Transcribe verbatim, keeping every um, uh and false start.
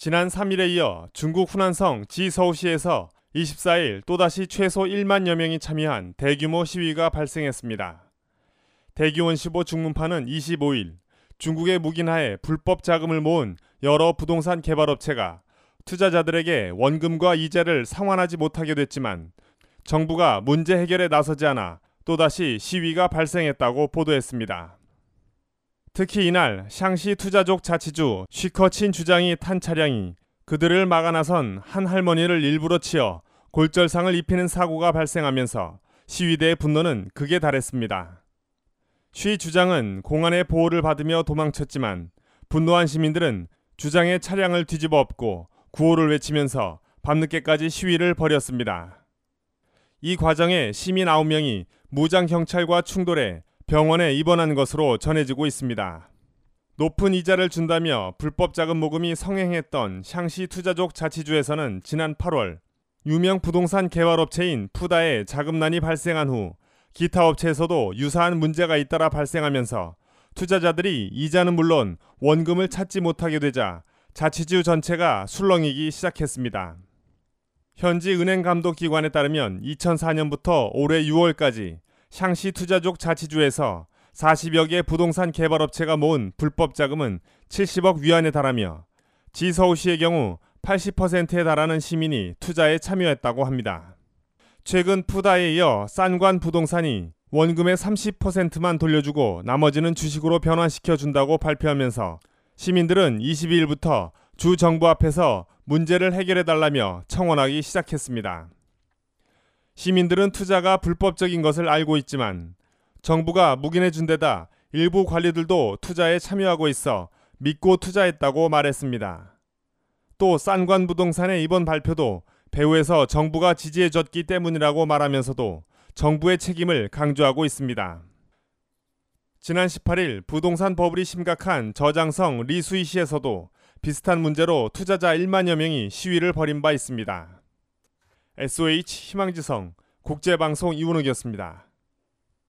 지난 삼 일에 이어 중국 후난성 지서우시에서 이십사 일 또다시 최소 일만여 명이 참여한 대규모 시위가 발생했습니다. 대기원십오 중문파는 이십오 일 중국의 묵인하에 불법 자금을 모은 여러 부동산 개발업체가 투자자들에게 원금과 이자를 상환하지 못하게 됐지만 정부가 문제 해결에 나서지 않아 또다시 시위가 발생했다고 보도했습니다. 특히 이날 샹시 투자족 자치주 쉬커친 주장이 탄 차량이 그들을 막아 나선 한 할머니를 일부러 치어 골절상을 입히는 사고가 발생하면서 시위대의 분노는 극에 달했습니다. 쉬 주장은 공안의 보호를 받으며 도망쳤지만 분노한 시민들은 주장의 차량을 뒤집어 엎고 구호를 외치면서 밤늦게까지 시위를 벌였습니다. 이 과정에 시민 아홉 명이 무장경찰과 충돌해 병원에 입원한 것으로 전해지고 있습니다. 높은 이자를 준다며 불법 자금 모금이 성행했던 샹시 투자족 자치주에서는 지난 팔월 유명 부동산 개발업체인 푸다에 자금난이 발생한 후 기타 업체에서도 유사한 문제가 잇따라 발생하면서 투자자들이 이자는 물론 원금을 찾지 못하게 되자 자치주 전체가 술렁이기 시작했습니다. 현지 은행감독기관에 따르면 이천사 년부터 올해 유월까지 샹시 투자족 자치주에서 사십여 개 부동산 개발업체가 모은 불법 자금은 칠십억 위안에 달하며 지서우시의 경우 팔십 퍼센트에 달하는 시민이 투자에 참여했다고 합니다. 최근 푸다에 이어 싼관 부동산이 원금의 삼십 퍼센트만 돌려주고 나머지는 주식으로 변환시켜준다고 발표하면서 시민들은 이십이 일부터 주 정부 앞에서 문제를 해결해달라며 청원하기 시작했습니다. 시민들은 투자가 불법적인 것을 알고 있지만 정부가 묵인해준 데다 일부 관리들도 투자에 참여하고 있어 믿고 투자했다고 말했습니다. 또 싼관 부동산의 이번 발표도 배후에서 정부가 지지해줬기 때문이라고 말하면서도 정부의 책임을 강조하고 있습니다. 지난 십팔 일 부동산 버블이 심각한 저장성 리수이시에서도 비슷한 문제로 투자자 일만여 명이 시위를 벌인 바 있습니다. 에스오에이치 희망지성 국제방송 이원욱이었습니다.